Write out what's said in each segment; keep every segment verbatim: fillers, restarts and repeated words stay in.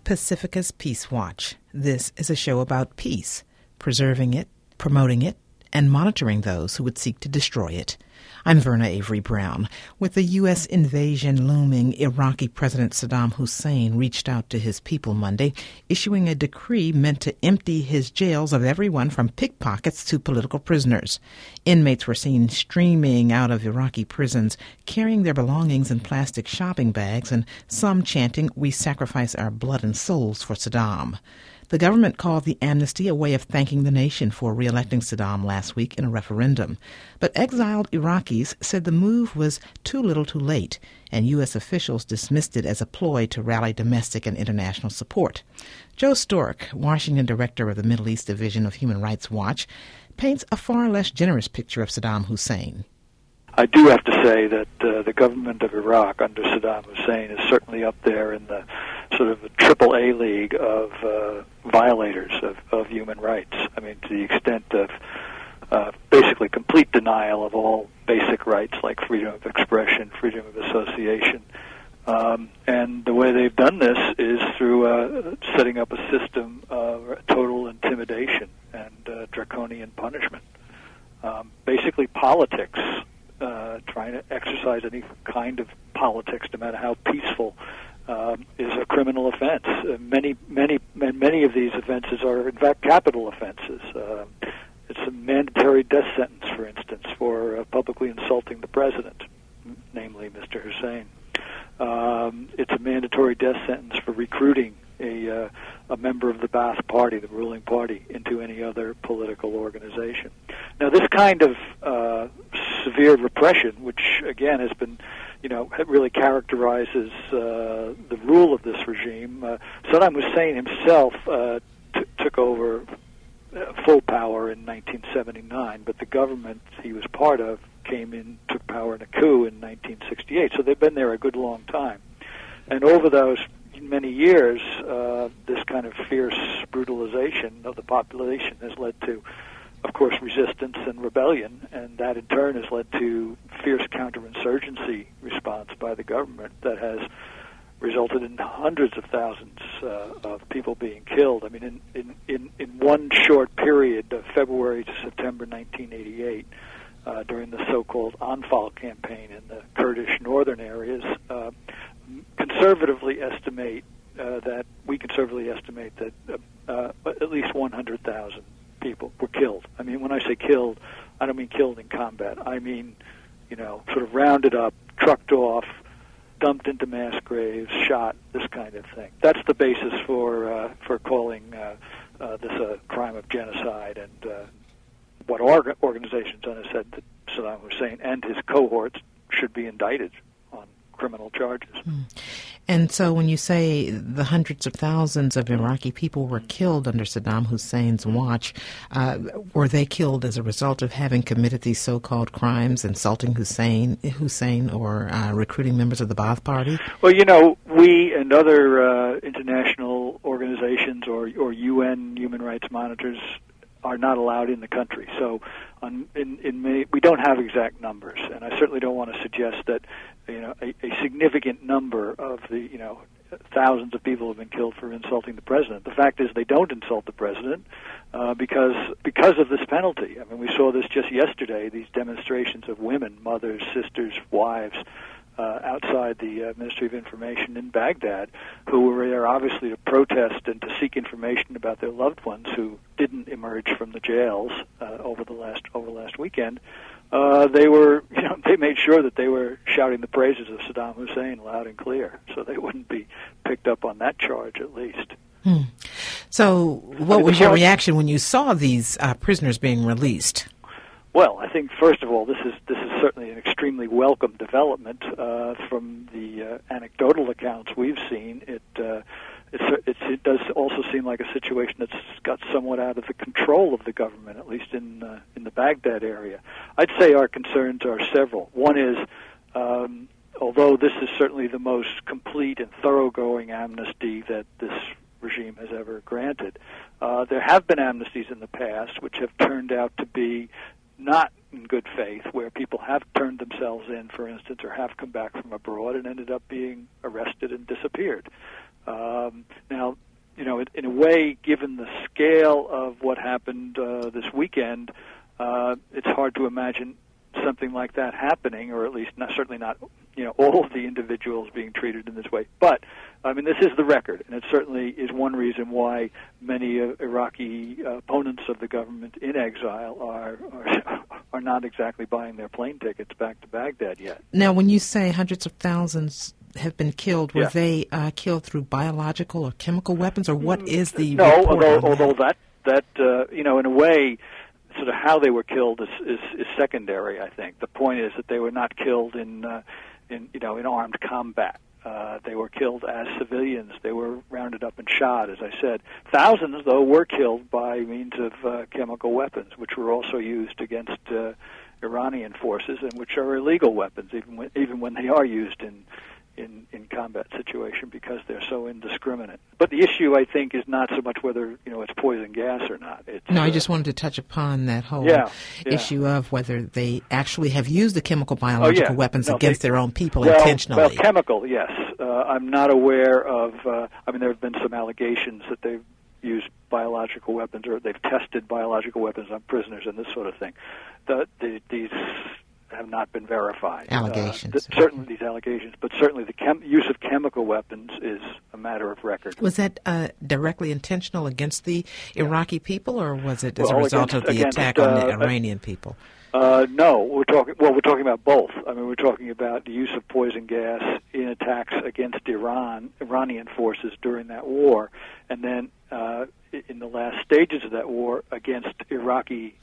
Pacifica's Peace Watch. This is a show about peace, preserving it, promoting it, and monitoring those who would seek to destroy it. I'm Verna Avery Brown. With the U S invasion looming, Iraqi President Saddam Hussein reached out to his people Monday, issuing a decree meant to empty his jails of everyone from pickpockets to political prisoners. Inmates were seen streaming out of Iraqi prisons, carrying their belongings in plastic shopping bags, and some chanting, "We sacrifice our blood and souls for Saddam." The government called the amnesty a way of thanking the nation for re-electing Saddam last week in a referendum. But exiled Iraqis said the move was too little too late, and U S officials dismissed it as a ploy to rally domestic and international support. Joe Stork, Washington director of the Middle East Division of Human Rights Watch, paints a far less generous picture of Saddam Hussein. I do have to say that uh, the government of Iraq under Saddam Hussein is certainly up there in the sort of a triple A league of uh, violators of, of human rights. I mean, to the extent of uh, basically complete denial of all basic rights like freedom of expression, freedom of association. Um, and the way they've done this is through uh, setting up a system of total intimidation and uh, draconian punishment. Um, basically politics. Uh, trying to exercise any kind of politics, no matter how peaceful, um, is a criminal offense. Uh, many, many, many of these offenses are, in fact, capital offenses. Uh, it's a mandatory death sentence, for instance, for uh, publicly insulting the president, namely Mister Hussein. Um, it's a mandatory death sentence for recruiting a, uh, a member of the Ba'ath Party, the ruling party, into any other political organization. Now, this kind of uh, severe repression, which again has been, you know, really characterizes uh, the rule of this regime. Uh, Saddam Hussein himself uh, t- took over uh, full power in nineteen seventy-nine, but the government he was part of came in, took power in a coup in nineteen sixty-eight. So they've been there a good long time, and over those many years, uh, this kind of fierce brutalization of the population has led to, of course, resistance and rebellion, and that in turn has led to fierce counterinsurgency response by the government that has resulted in hundreds of thousands uh, of people being killed. I mean, in, in, in, in one short period of February to September nineteen eighty-eight, uh, during the so-called Anfal campaign in the Kurdish northern areas, uh, conservatively estimate uh, that, we conservatively estimate that uh, uh, at least one hundred thousand people were killed. I mean, when I say killed, I don't mean killed in combat. I mean, you know, sort of rounded up, trucked off, dumped into mass graves, shot, this kind of thing. That's the basis for uh, for calling uh, uh, this a crime of genocide. And uh, what our organization's done is said that Saddam Hussein and his cohorts should be indicted on criminal charges. Mm. And so when you say the hundreds of thousands of Iraqi people were killed under Saddam Hussein's watch, uh, were they killed as a result of having committed these so-called crimes, insulting Hussein, Hussein or uh, recruiting members of the Ba'ath Party? Well, you know, we and other uh, international organizations or, or U N human rights monitors are not allowed in the country. So on, in, in many, we don't have exact numbers, and I certainly don't want to suggest that, you know, a, a significant number of the, you know, thousands of people have been killed for insulting the president. The fact is they don't insult the president uh, because because of this penalty. I mean, we saw this just yesterday, these demonstrations of women, mothers, sisters, wives, Uh, outside the uh, Ministry of Information in Baghdad, who were there obviously to protest and to seek information about their loved ones who didn't emerge from the jails uh, over the last over last weekend. Uh, they were, you know, they made sure that they were shouting the praises of Saddam Hussein loud and clear, so they wouldn't be picked up on that charge at least. Hmm. So, what was your reaction when you saw these uh, prisoners being released? Well, I think first of all, this is this is certainly an extremely welcome development. Uh, from the uh, anecdotal accounts we've seen, it uh, it's, it's, it does also seem like a situation that's got somewhat out of the control of the government, at least in uh, in the Baghdad area. I'd say our concerns are several. One is, um, although this is certainly the most complete and thoroughgoing amnesty that this regime has ever granted, uh, there have been amnesties in the past which have turned out to be not in good faith, where people have turned themselves in, for instance, or have come back from abroad and ended up being arrested and disappeared. Um, now, in a way, given the scale of what happened uh, this weekend, uh, it's hard to imagine something like that happening, or at least not, certainly not, you know, all of the individuals being treated in this way. But, I mean, this is the record, and it certainly is one reason why many uh, Iraqi uh, opponents of the government in exile are, are are not exactly buying their plane tickets back to Baghdad yet. Now, when you say hundreds of thousands have been killed, were yeah. they uh, killed through biological or chemical weapons, or what is the no? report Although, on although that, that, that uh, you know, in a way, sort of how they were killed is, is, is secondary. I think the point is that they were not killed in, uh, in you know, in armed combat. Uh, they were killed as civilians. They were rounded up and shot, as I said. Thousands, though, were killed by means of uh, chemical weapons, which were also used against uh, Iranian forces, and which are illegal weapons, even when, even when they are used in. In, in combat situation, because they're so indiscriminate. But the issue, I think, is not so much whether, you know, it's poison gas or not. It's, no, I uh, just wanted to touch upon that whole yeah, yeah. issue of whether they actually have used the chemical biological oh, yeah. weapons no, against they, their own people well, intentionally. Well, chemical, yes. Uh, I'm not aware of, uh, I mean, there have been some allegations that they've used biological weapons, or they've tested biological weapons on prisoners and this sort of thing. The, the, these have not been verified. Allegations. Uh, th- certainly these allegations, but certainly the chem- use of chemical weapons is a matter of record. Was that uh, directly intentional against the Iraqi people, or was it as well, a result against, of the against, attack on the uh, Iranian people? Uh, no, we're talking. Well, we're talking about both. I mean, we're talking about the use of poison gas in attacks against Iran, Iranian forces during that war, and then uh, in the last stages of that war against Iraqi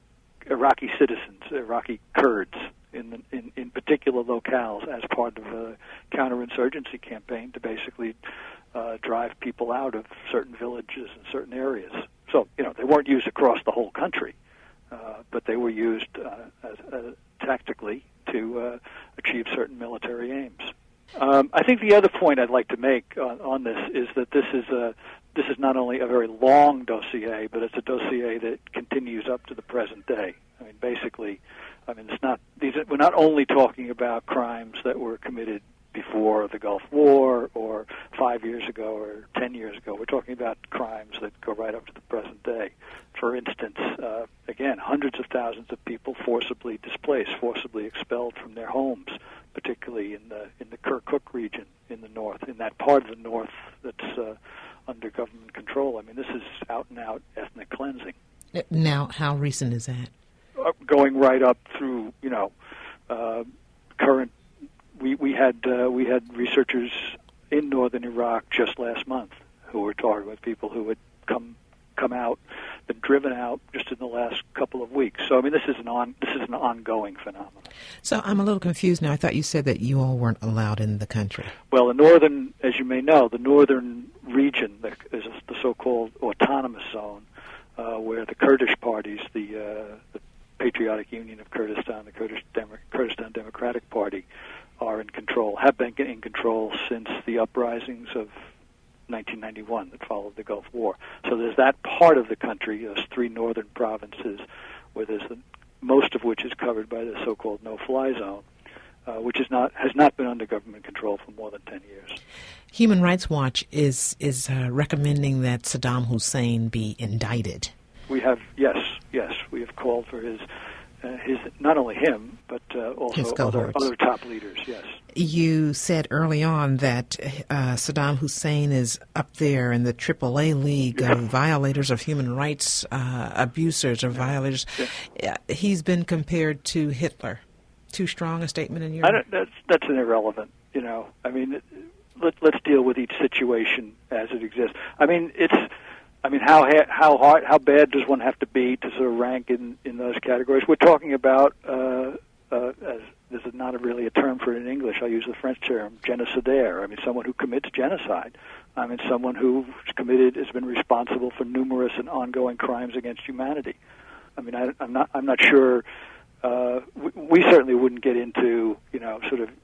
Iraqi citizens, Iraqi Kurds, in, the, in in particular locales, as part of a counterinsurgency campaign to basically uh, drive people out of certain villages and certain areas. So, you know, they weren't used across the whole country, uh, but they were used uh, as, uh, tactically to uh, achieve certain military aims. Um, I think the other point I'd like to make on, on this is that this is a this is not only a very long dossier, but it's a dossier that continues up to the present day. I mean, basically, I mean, it's not these. We're not only talking about crimes that were committed before the Gulf War or five years ago or ten years ago. We're talking about crimes that go right up to the present day. For instance, uh, again, hundreds of thousands of people forcibly displaced, forcibly expelled from their homes, particularly in the in the Kirkuk region in the north, in that part of the north that's uh, under government control. I mean, this is out-and-out ethnic cleansing. Now, how recent is that? Uh, going right up through, you know, uh, current. We we had uh, we had researchers in northern Iraq just last month who were talking with people who had come come out, been driven out just in the last couple of weeks. So I mean, this is an on this is an ongoing phenomenon. So I'm a little confused now. I thought you said that you all weren't allowed in the country. Well, the northern, as you may know, the northern region is the so-called autonomous zone, uh, where the Kurdish parties, the, uh, the Patriotic Union of Kurdistan, the Kurdish Demo- Kurdistan Democratic Party, are in control, have been in control since the uprisings of nineteen ninety-one that followed the Gulf War. So there's that part of the country, those three northern provinces, where there's the, most of which is covered by the so-called no-fly zone, uh, which is not has not been under government control for more than ten years. Human Rights Watch is is uh, recommending that Saddam Hussein be indicted. We have, yes, yes, we have called for his, uh, his not only him, but uh, also other, other top leaders, yes. You said early on that uh, Saddam Hussein is up there in the triple A league yeah. of violators of human rights, uh, abusers or yeah. violators. Yeah. Uh, he's been compared to Hitler. Too strong a statement in your... I don't, that's, that's an irrelevant, you know. I mean, it, let, let's deal with each situation as it exists. I mean, it's... I mean, how how hard, how bad does one have to be to sort of rank in, in those categories? We're talking about, uh, uh, as this is not really a term for it in English. I'll use the French term, génocidaire. I mean, someone who commits genocide. I mean, someone who's committed, has been responsible for numerous and ongoing crimes against humanity. I mean, I, I'm not, I'm not sure. Uh, we, we certainly wouldn't get into, you know, sort of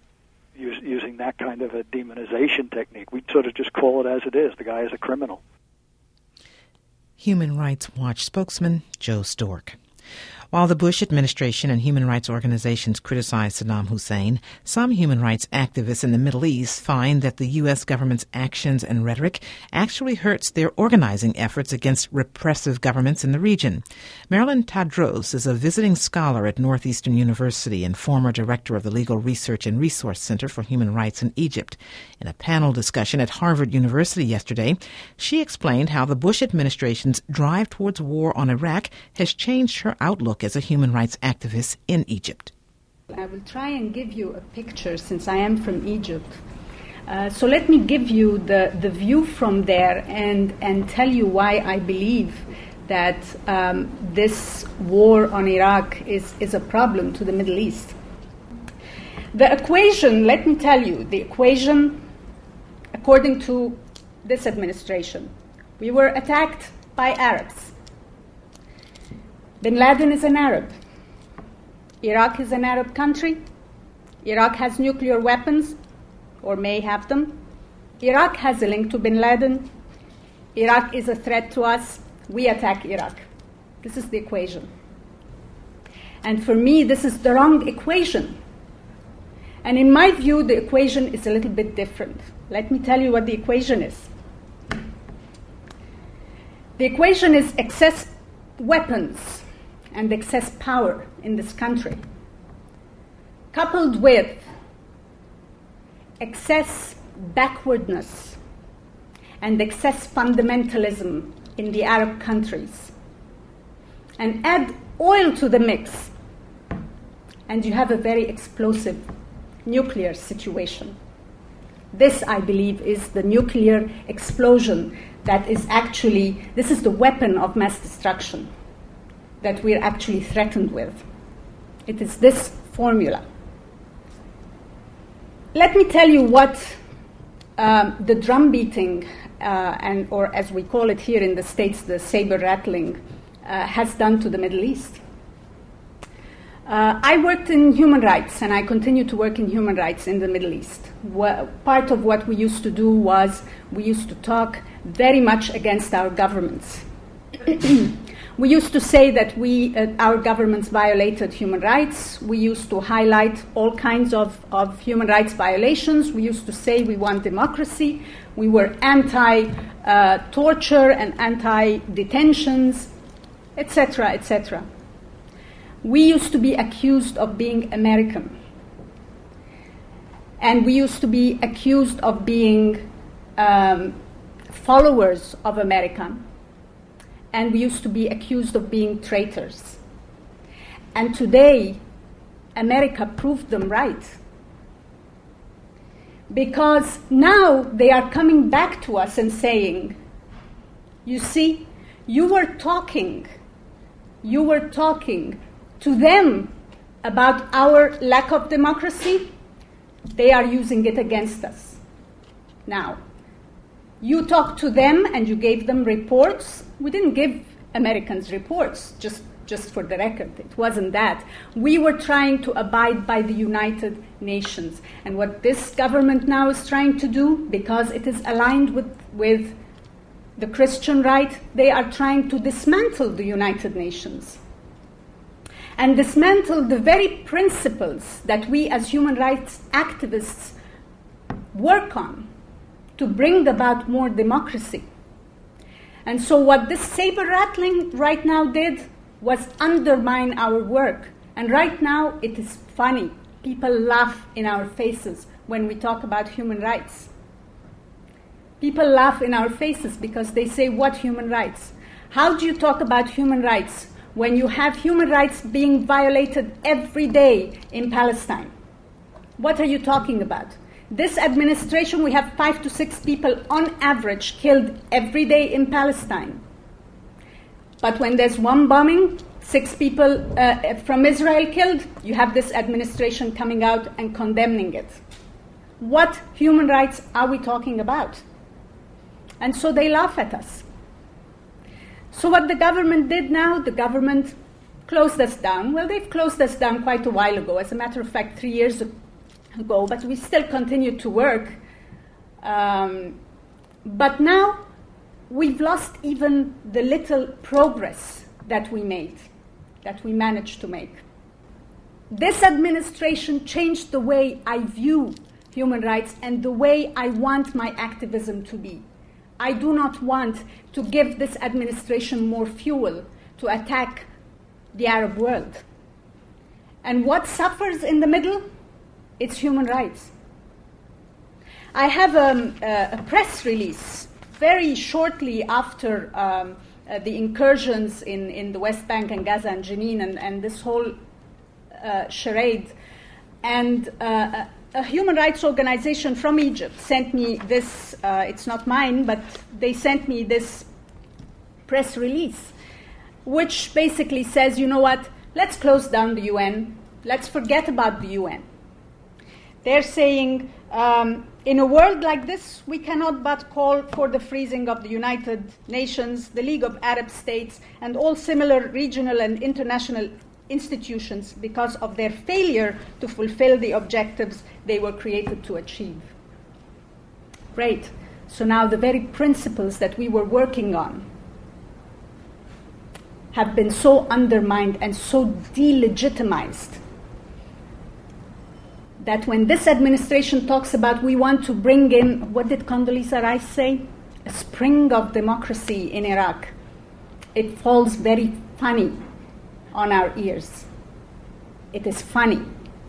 use, using that kind of a demonization technique. We'd sort of just call it as it is. The guy is a criminal. Human Rights Watch spokesman Joe Stork. While the Bush administration and human rights organizations criticize Saddam Hussein, some human rights activists in the Middle East find that the U S government's actions and rhetoric actually hurts their organizing efforts against repressive governments in the region. Marilyn Tadros is a visiting scholar at Northeastern University and former director of the Legal Research and Resource Center for Human Rights in Egypt. In a panel discussion at Harvard University yesterday, she explained how the Bush administration's drive towards war on Iraq has changed her outlook as a human rights activist in Egypt. I will try and give you a picture since I am from Egypt. Uh, so let me give you the, the view from there and, and tell you why I believe that um, this war on Iraq is, is a problem to the Middle East. The equation, let me tell you, the equation, according to this administration, we were attacked by Arabs. Bin Laden is an Arab. Iraq is an Arab country. Iraq has nuclear weapons, or may have them. Iraq has a link to Bin Laden. Iraq is a threat to us. We attack Iraq. This is the equation. And for me, this is the wrong equation. And in my view, the equation is a little bit different. Let me tell you what the equation is. The equation is excess weapons and excess power in this country, coupled with excess backwardness and excess fundamentalism in the Arab countries. And add oil to the mix, and you have a very explosive nuclear situation. This, I believe, is the nuclear explosion that is actually, this is the weapon of mass destruction that we're actually threatened with. It is this formula. Let me tell you what um, the drum beating, uh, and or as we call it here in the States, the saber rattling, uh, has done to the Middle East. Uh, I worked in human rights, and I continue to work in human rights in the Middle East. Well, part of what we used to do was we used to talk very much against our governments. We used to say that we, uh, our governments violated human rights. We used to highlight all kinds of, of human rights violations. We used to say we want democracy. We were anti-torture uh, and anti-detentions, et cetera, et cetera. We used to be accused of being American. And we used to be accused of being um, followers of America. And we used to be accused of being traitors. And today, America proved them right. Because now they are coming back to us and saying, you see, you were talking, you were talking to them about our lack of democracy. They are using it against us now. You talked to them and you gave them reports. We didn't give Americans reports, just, just for the record. It wasn't that. We were trying to abide by the United Nations. And what this government now is trying to do, because it is aligned with, with the Christian right, they are trying to dismantle the United Nations and dismantle the very principles that we as human rights activists work on to bring about more democracy. And so what this saber rattling right now did was undermine our work. And right now it is funny. People laugh in our faces when we talk about human rights. People laugh in our faces because they say, what human rights? How do you talk about human rights when you have human rights being violated every day in Palestine? What are you talking about? This administration, we have five to six people on average killed every day in Palestine. But when there's one bombing, six people uh, from Israel killed, you have this administration coming out and condemning it. What human rights are we talking about? And so they laugh at us. So what the government did now, the government closed us down. Well, they've closed us down quite a while ago. As a matter of fact, three years ago, but we still continue to work. Um, but now we've lost even the little progress that we made. that we managed to make. This administration changed the way I view human rights and the way I want my activism to be. I do not want to give this administration more fuel to attack the Arab world. And what suffers in the middle? It's human rights. I have um, a, a press release very shortly after um, uh, the incursions in, in the West Bank and Gaza and Jenin and, and this whole uh, charade. And uh, a, a human rights organization from Egypt sent me this, uh, it's not mine, but they sent me this press release, which basically says, you know what, let's close down the U N, let's forget about the U N. They're saying, um, in a world like this, we cannot but call for the freezing of the United Nations, the League of Arab States, and all similar regional and international institutions because of their failure to fulfill the objectives they were created to achieve. Great. So now the very principles that we were working on have been so undermined and so delegitimized that when this administration talks about we want to bring in, what did Condoleezza Rice say? A spring of democracy in Iraq. It falls very funny on our ears. It is funny.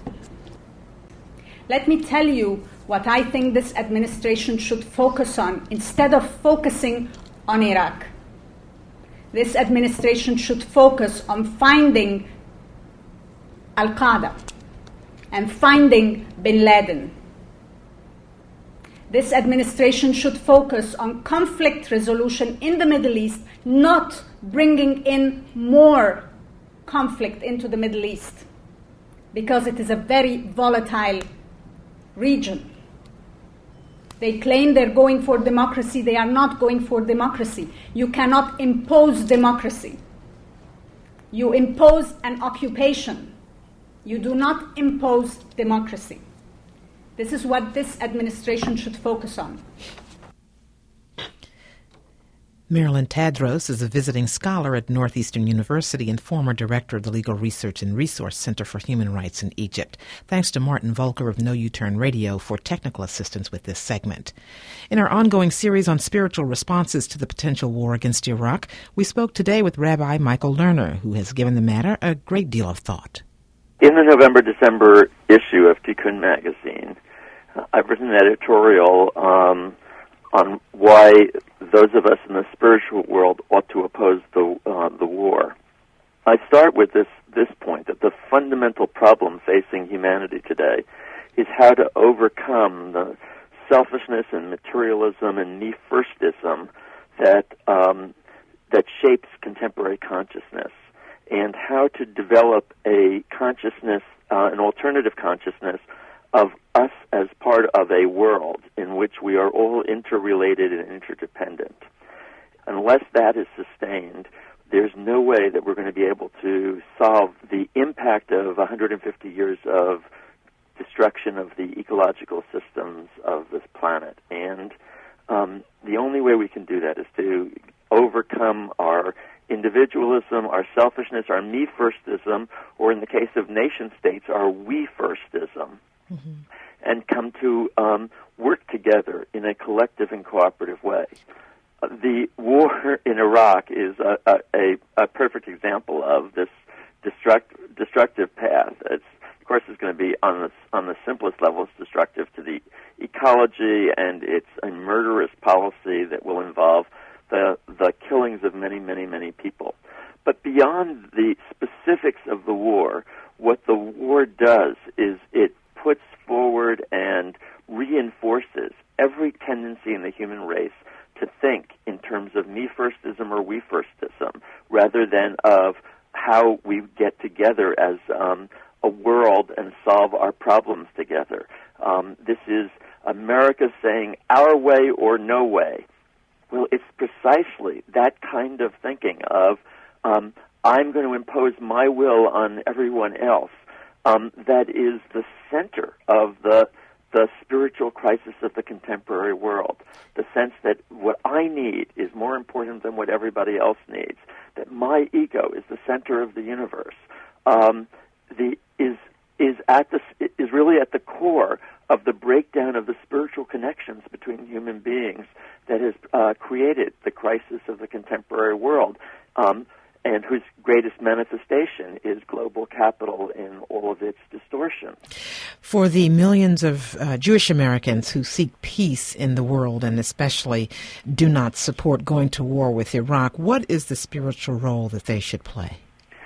Let me tell you what I think this administration should focus on instead of focusing on Iraq. This administration should focus on finding Al-Qaeda and finding bin Laden. This administration should focus on conflict resolution in the Middle East, not bringing in more conflict into the Middle East, because it is a very volatile region. They claim they're going for democracy. They are not going for democracy. You cannot impose democracy. You impose an occupation. You do not impose democracy. This is what this administration should focus on. Marilyn Tadros is a visiting scholar at Northeastern University and former director of the Legal Research and Resource Center for Human Rights in Egypt. Thanks to Martin Volker of No U-Turn Radio for technical assistance with this segment. In our ongoing series on spiritual responses to the potential war against Iraq, we spoke today with Rabbi Michael Lerner, who has given the matter a great deal of thought. In the November-December issue of Tikkun magazine, I've written an editorial um, on why those of us in the spiritual world ought to oppose the uh, the war. I start with this this point, that the fundamental problem facing humanity today is how to overcome the selfishness and materialism and me-firstism that um, that shapes contemporary consciousness, and how to develop a consciousness, uh, an alternative consciousness of us as part of a world in which we are all interrelated and interdependent. Unless that is sustained, there's no way that we're going to be able to solve the impact of one hundred fifty years of destruction of the ecological systems of this planet. And um, the only way we can do that is to overcome our individualism, our selfishness, our me-firstism, or in the case of nation-states, our we-firstism. Mm-hmm. And come to um, work together in a collective and cooperative way. Uh, the war in Iraq is a, a, a perfect example of this destruct, destructive path. It's, of course, it's going to be on the on the simplest level, it's destructive to the ecology, and it's a murderous policy that will involve the the killings of many, many, many people. But beyond the specifics of the war, what the war does is it puts forward and reinforces every tendency in the human race to think in terms of me-firstism or we-firstism, rather than of how we get together as um, a world and solve our problems together. Um, this is America saying our way or no way. Well, it's precisely that kind of thinking of um, I'm going to impose my will on everyone else. Um, that is the center of the the spiritual crisis of the contemporary world, the sense that what I need is more important than what everybody else needs, that my ego is the center of the universe, um, the is is at the is really at the core of the breakdown of the spiritual connections between human beings that has uh, created the crisis of the contemporary world. Um, and whose greatest manifestation is global capital in all of its distortion. For the millions of uh, Jewish Americans who seek peace in the world and especially do not support going to war with Iraq, what is the spiritual role that they should play?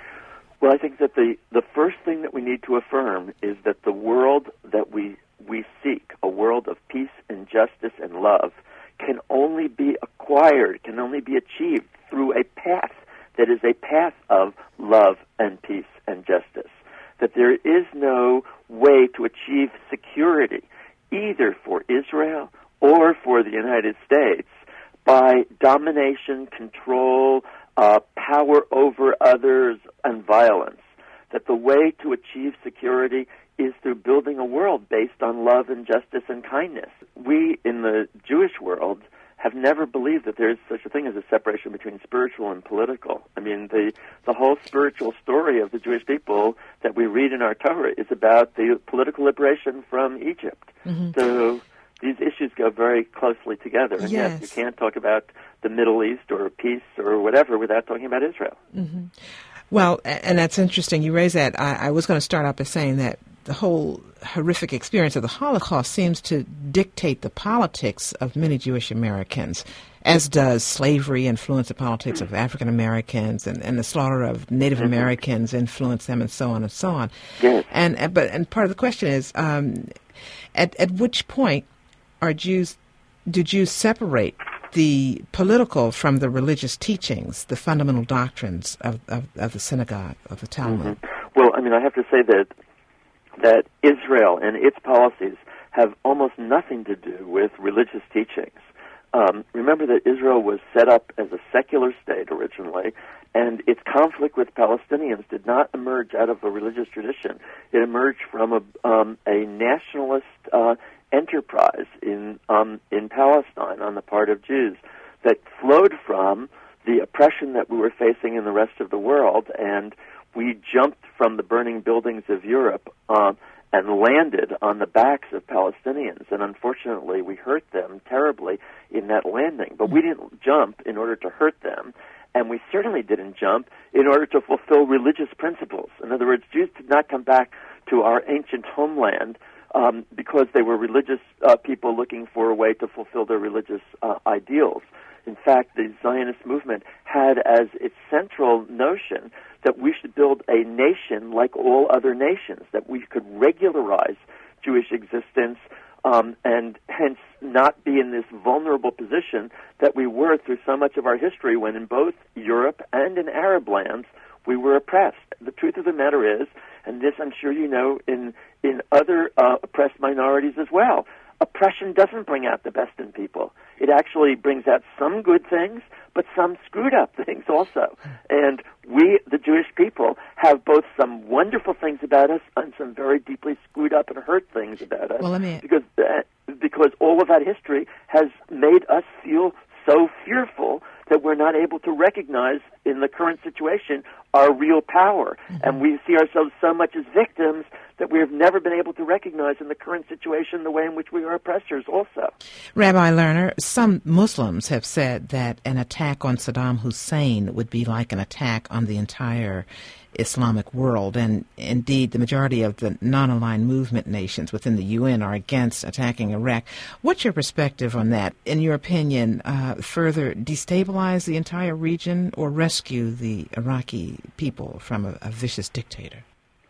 Well, I think that the, the first thing that we need to affirm is that the world that we, we seek, a world of peace and justice and love, can only be acquired, can only be achieved through a path that is a path of love and peace and justice. That there is no way to achieve security, either for Israel or for the United States, by domination, control, uh, power over others, and violence. That the way to achieve security is through building a world based on love and justice and kindness. We, in the Jewish world, have never believed that there is such a thing as a separation between spiritual and political. I mean, the the whole spiritual story of the Jewish people that we read in our Torah is about the political liberation from Egypt. Mm-hmm. So these issues go very closely together. And yes. yes, you can't talk about the Middle East or peace or whatever without talking about Israel. Mm-hmm. Well, and that's interesting. You raise that. I, I was going to start out by saying that the whole horrific experience of the Holocaust seems to dictate the politics of many Jewish Americans, as does slavery influence the politics of African Americans, and, and the slaughter of Native mm-hmm. Americans influence them, and so on and so on. Yes. And, and but and part of the question is, um, at at which point are Jews do Jews separate the political from the religious teachings, the fundamental doctrines of, of, of the synagogue, of the Talmud? Mm-hmm. Well, I mean, I have to say that that Israel and its policies have almost nothing to do with religious teachings. Um, remember that Israel was set up as a secular state originally, and its conflict with Palestinians did not emerge out of a religious tradition. It emerged from a, um, a nationalist uh, enterprise in um, in Palestine on the part of Jews that flowed from the oppression that we were facing in the rest of the world, and we jumped from the burning buildings of Europe uh, and landed on the backs of Palestinians. And unfortunately, we hurt them terribly in that landing. But we didn't jump in order to hurt them, and we certainly didn't jump in order to fulfill religious principles. In other words, Jews did not come back to our ancient homeland um, because they were religious uh, people looking for a way to fulfill their religious uh, ideals. In fact, the Zionist movement had as its central notion that we should build a nation like all other nations, that we could regularize Jewish existence um, and hence not be in this vulnerable position that we were through so much of our history when in both Europe and in Arab lands we were oppressed. The truth of the matter is, and this I'm sure you know in, in other uh, oppressed minorities as well, oppression doesn't bring out the best in people. It actually brings out some good things, but some screwed up things also. And we, the Jewish people, have both some wonderful things about us and some very deeply screwed up and hurt things about us. Well, let me... Because, uh, because all of that history has made us feel so fearful that we're not able to recognize in the current situation our real power. Mm-hmm. And we see ourselves so much as victims that we have never been able to recognize in the current situation the way in which we are oppressors also. Rabbi Lerner, some Muslims have said that an attack on Saddam Hussein would be like an attack on the entire Islamic world, and indeed the majority of the non-aligned movement nations within the U N are against attacking Iraq. What's your perspective on that? In your opinion, uh, further destabilize the entire region or rescue the Iraqi people from a, a vicious dictator?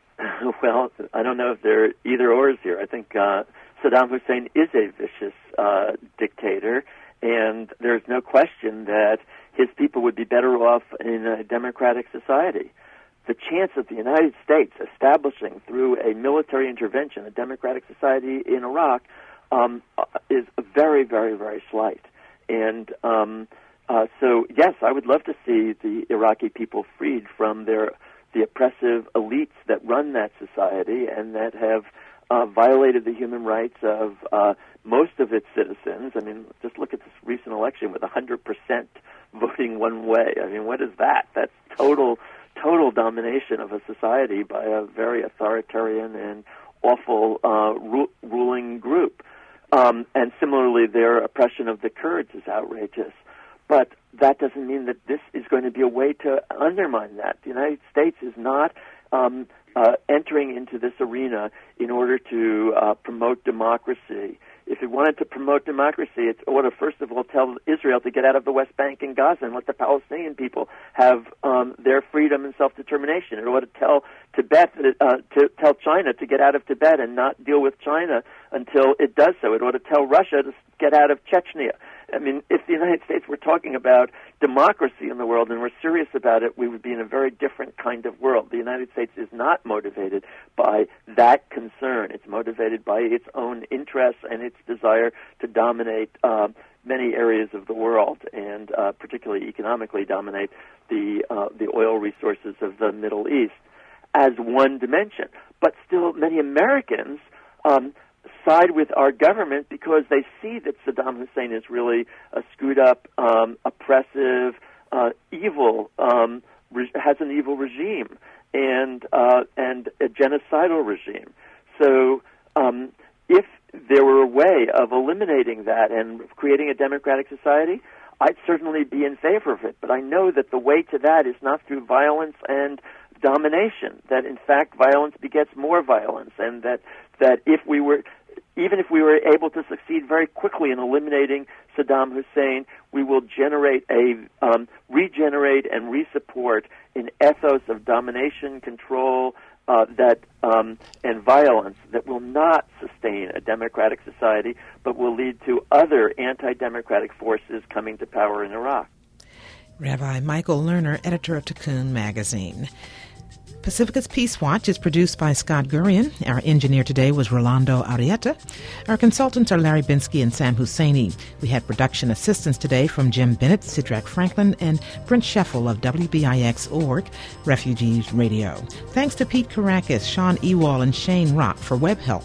Well, I don't know if there are either ors here. I think uh, Saddam Hussein is a vicious uh, dictator, and there's no question that his people would be better off in a democratic society. The chance of the United States establishing through a military intervention a democratic society in Iraq um, is very, very, very slight. And um, uh, so, yes, I would love to see the Iraqi people freed from their the oppressive elites that run that society and that have uh, violated the human rights of uh, most of its citizens. I mean, just look at this recent election with one hundred percent voting one way. I mean, what is that? That's total, total domination of a society by a very authoritarian and awful uh, ru- ruling group. Um, and similarly, their oppression of the Kurds is outrageous. But that doesn't mean that this is going to be a way to undermine that. The United States is not um, uh, entering into this arena in order to uh, promote democracy. If it wanted to promote democracy, it ought to first of all tell Israel to get out of the West Bank and Gaza and let the Palestinian people have um, their freedom and self-determination. It ought to tell Tibet, uh, to tell China to get out of Tibet and not deal with China until it does so. It ought to tell Russia to get out of Chechnya. I mean, if the United States were talking about democracy in the world and we're serious about it, we would be in a very different kind of world. The United States is not motivated by that concern. It's motivated by its own interests and its desire to dominate uh, many areas of the world, and uh, particularly economically dominate the uh, the oil resources of the Middle East as one dimension. But still, many Americans um, side with our government because they see that Saddam Hussein is really a screwed up, um, oppressive, uh, evil, um, re- has an evil regime and uh, and a genocidal regime. So um, if there were a way of eliminating that and creating a democratic society, I'd certainly be in favor of it. But I know that the way to that is not through violence and domination, that in fact violence begets more violence, and that, that if we were, even if we were able to succeed very quickly in eliminating Saddam Hussein, we will generate a, um, regenerate and resupport an ethos of domination, control, uh, that, um, and violence that will not sustain a democratic society, but will lead to other anti-democratic forces coming to power in Iraq. Rabbi Michael Lerner, editor of Tikkun Magazine. Pacifica's Peace Watch is produced by Scott Gurian. Our engineer today was Rolando Arrieta. Our consultants are Larry Binsky and Sam Husseini. We had production assistance today from Jim Bennett, Sidrak Franklin, and Brent Scheffel of W B I X org, Refugees Radio. Thanks to Pete Karakis, Sean Ewall, and Shane Rock for web help.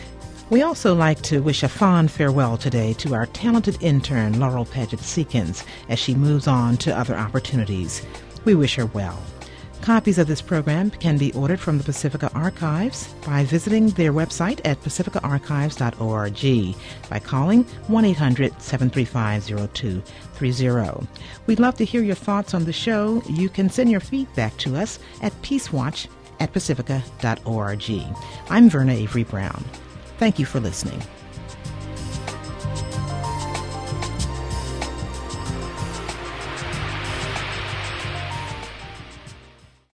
We also like to wish a fond farewell today to our talented intern, Laurel Paget Seekins, as she moves on to other opportunities. We wish her well. Copies of this program can be ordered from the Pacifica Archives by visiting their website at pacifica archives dot org, by calling one eight hundred seven three five zero two three zero. We'd love to hear your thoughts on the show. You can send your feedback to us at peacewatch at pacifica dot org. I'm Verna Avery Brown. Thank you for listening.